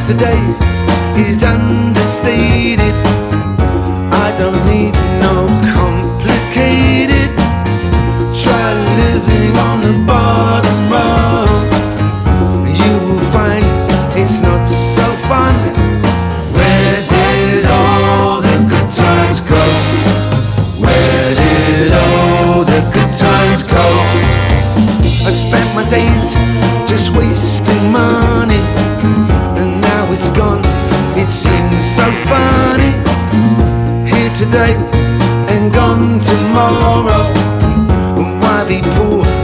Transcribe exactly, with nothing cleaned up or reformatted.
today is understated. I don't need no complicated. Try living on the bottom rung, you will find it's not so fun. Where did all the good times go? Where did all the good times go? I spent my days just wasting money, and now it's gone, it seems so funny. Here today and gone tomorrow, and why be poor